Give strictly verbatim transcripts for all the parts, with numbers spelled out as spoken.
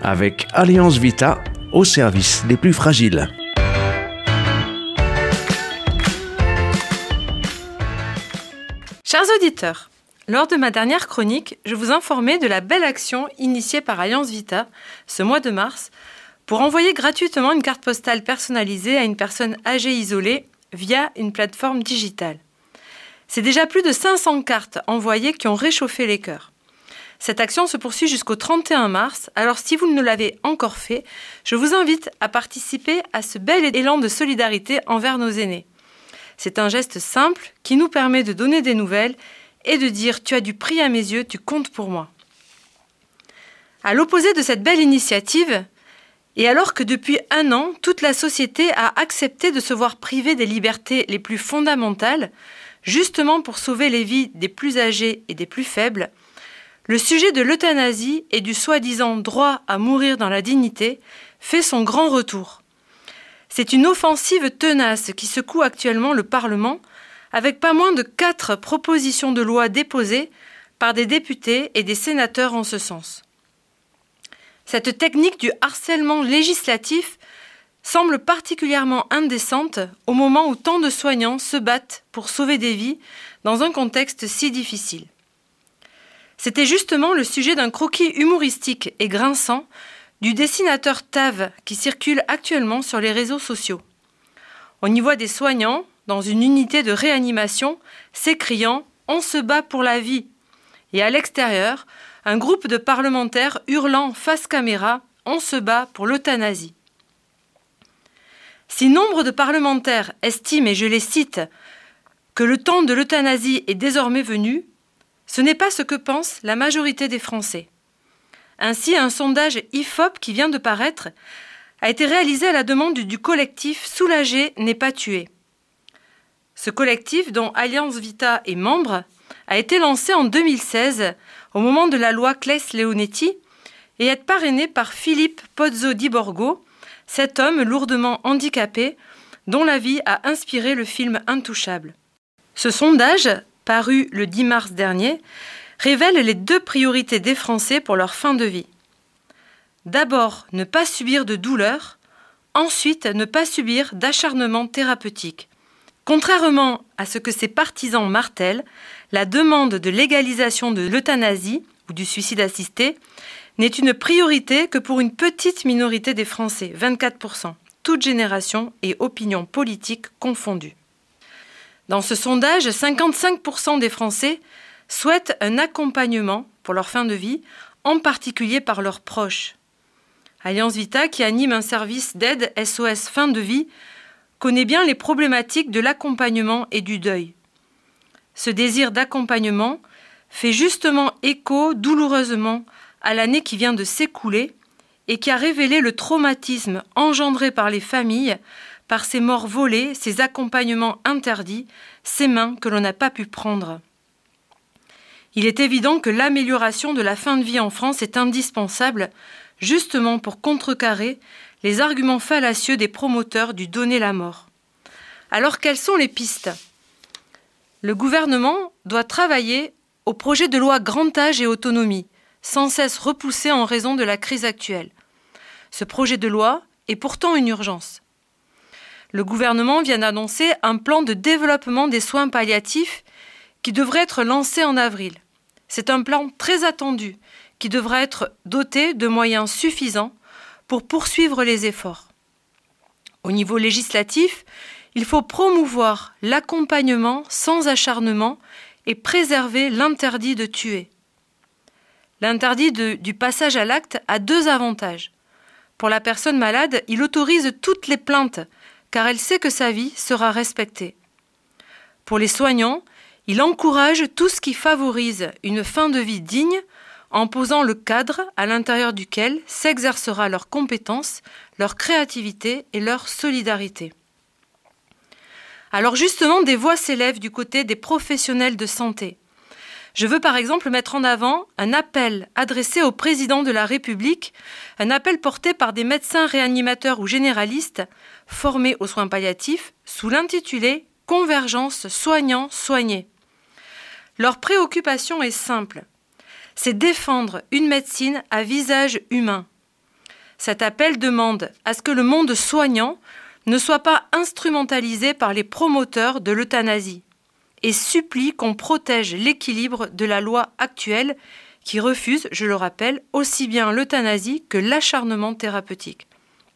avec Allianz Vita au service des plus fragiles. Chers auditeurs, lors de ma dernière chronique, je vous informais de la belle action initiée par Allianz Vita ce mois de mars pour envoyer gratuitement une carte postale personnalisée à une personne âgée isolée via une plateforme digitale. C'est déjà plus de cinq cents cartes envoyées qui ont réchauffé les cœurs. Cette action se poursuit jusqu'au trente et un mars, alors si vous ne l'avez encore fait, je vous invite à participer à ce bel élan de solidarité envers nos aînés. C'est un geste simple qui nous permet de donner des nouvelles et de dire « tu as du prix à mes yeux, tu comptes pour moi ». À l'opposé de cette belle initiative, et alors que depuis un an, toute la société a accepté de se voir privée des libertés les plus fondamentales, justement pour sauver les vies des plus âgés et des plus faibles, le sujet de l'euthanasie et du soi-disant droit à mourir dans la dignité fait son grand retour. C'est une offensive tenace qui secoue actuellement le Parlement, avec pas moins de quatre propositions de loi déposées par des députés et des sénateurs en ce sens. Cette technique du harcèlement législatif semble particulièrement indécente au moment où tant de soignants se battent pour sauver des vies dans un contexte si difficile. C'était justement le sujet d'un croquis humoristique et grinçant du dessinateur Tave qui circule actuellement sur les réseaux sociaux. On y voit des soignants dans une unité de réanimation s'écriant « On se bat pour la vie » et à l'extérieur, un groupe de parlementaires hurlant face caméra « On se bat pour l'euthanasie ». Si nombre de parlementaires estiment, et je les cite, que le temps de l'euthanasie est désormais venu, ce n'est pas ce que pense la majorité des Français. Ainsi, un sondage I F O P qui vient de paraître a été réalisé à la demande du collectif « Soulager n'est pas tué ». Ce collectif, dont Allianz Vita est membre, a été lancé en deux mille seize, au moment de la loi Claes-Leonetti, et est parrainé par Philippe Pozzo di Borgo, cet homme lourdement handicapé, dont la vie a inspiré le film Intouchable. Ce sondage, paru le dix mars dernier, révèle les deux priorités des Français pour leur fin de vie. D'abord, ne pas subir de douleur, ensuite, ne pas subir d'acharnement thérapeutique. Contrairement à ce que ses partisans martèlent, la demande de légalisation de l'euthanasie ou du suicide assisté n'est une priorité que pour une petite minorité des Français, vingt-quatre pour cent, toutes générations et opinions politiques confondues. Dans ce sondage, cinquante-cinq pour cent des Français souhaitent un accompagnement pour leur fin de vie, en particulier par leurs proches. Allianz Vita, qui anime un service d'aide S O S fin de vie, connaît bien les problématiques de l'accompagnement et du deuil. Ce désir d'accompagnement fait justement écho douloureusement à l'année qui vient de s'écouler et qui a révélé le traumatisme engendré par les familles, par ces morts volées, ces accompagnements interdits, ces mains que l'on n'a pas pu prendre. Il est évident que l'amélioration de la fin de vie en France est indispensable, justement pour contrecarrer les arguments fallacieux des promoteurs du donner la mort. Alors quelles sont les pistes ? Le gouvernement doit travailler au projet de loi Grand Âge et Autonomie, sans cesse repoussé en raison de la crise actuelle. Ce projet de loi est pourtant une urgence. Le gouvernement vient d'annoncer un plan de développement des soins palliatifs qui devrait être lancé en avril. C'est un plan très attendu qui devra être doté de moyens suffisants pour poursuivre les efforts. Au niveau législatif, il faut promouvoir l'accompagnement sans acharnement et préserver l'interdit de tuer. L'interdit de, du passage à l'acte a deux avantages. Pour la personne malade, il autorise toutes les plaintes, car elle sait que sa vie sera respectée. Pour les soignants, il encourage tout ce qui favorise une fin de vie digne, en posant le cadre à l'intérieur duquel s'exercera leur compétence, leur créativité et leur solidarité. Alors justement, des voix s'élèvent du côté des professionnels de santé. Je veux par exemple mettre en avant un appel adressé au président de la République, un appel porté par des médecins réanimateurs ou généralistes formés aux soins palliatifs sous l'intitulé « Convergence soignants-soignés ». Leur préoccupation est simple, c'est défendre une médecine à visage humain. Cet appel demande à ce que le monde soignant ne soit pas instrumentalisé par les promoteurs de l'euthanasie et supplie qu'on protège l'équilibre de la loi actuelle qui refuse, je le rappelle, aussi bien l'euthanasie que l'acharnement thérapeutique.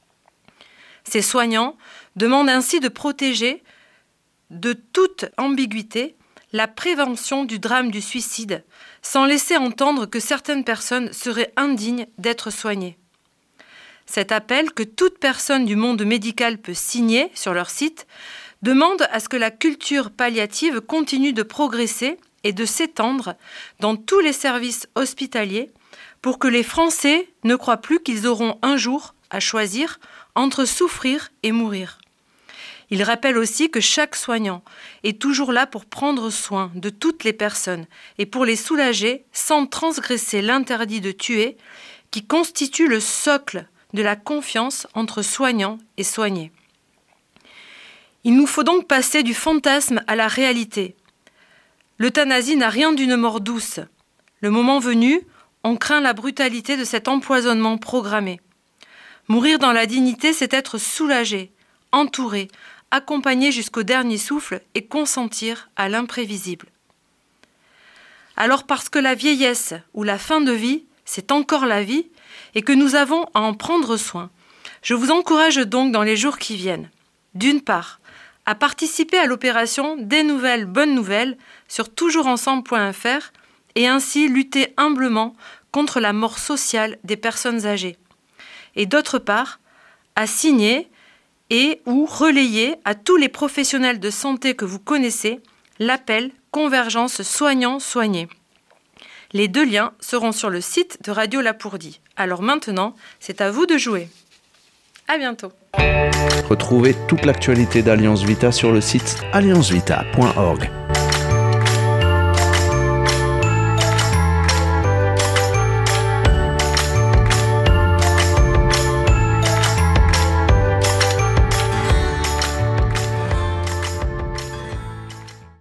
Ces soignants demandent ainsi de protéger de toute ambiguïté la prévention du drame du suicide, sans laisser entendre que certaines personnes seraient indignes d'être soignées. Cet appel, que toute personne du monde médical peut signer sur leur site, demande à ce que la culture palliative continue de progresser et de s'étendre dans tous les services hospitaliers pour que les Français ne croient plus qu'ils auront un jour à choisir entre souffrir et mourir. Il rappelle aussi que chaque soignant est toujours là pour prendre soin de toutes les personnes et pour les soulager sans transgresser l'interdit de tuer qui constitue le socle de la confiance entre soignants et soignés. Il nous faut donc passer du fantasme à la réalité. L'euthanasie n'a rien d'une mort douce. Le moment venu, on craint la brutalité de cet empoisonnement programmé. Mourir dans la dignité, c'est être soulagé, entouré, accompagné jusqu'au dernier souffle et consentir à l'imprévisible. Alors parce que la vieillesse ou la fin de vie, c'est encore la vie et que nous avons à en prendre soin, je vous encourage donc dans les jours qui viennent, d'une part, à participer à l'opération Des nouvelles, bonnes nouvelles sur toujours ensemble point f r et ainsi lutter humblement contre la mort sociale des personnes âgées. Et d'autre part, à signer et ou relayer à tous les professionnels de santé que vous connaissez l'appel Convergence soignants-soignés. Les deux liens seront sur le site de Radio Lapourdie. Alors maintenant, c'est à vous de jouer. À bientôt. Retrouvez toute l'actualité d'Alliance Vita sur le site alliance vita point org.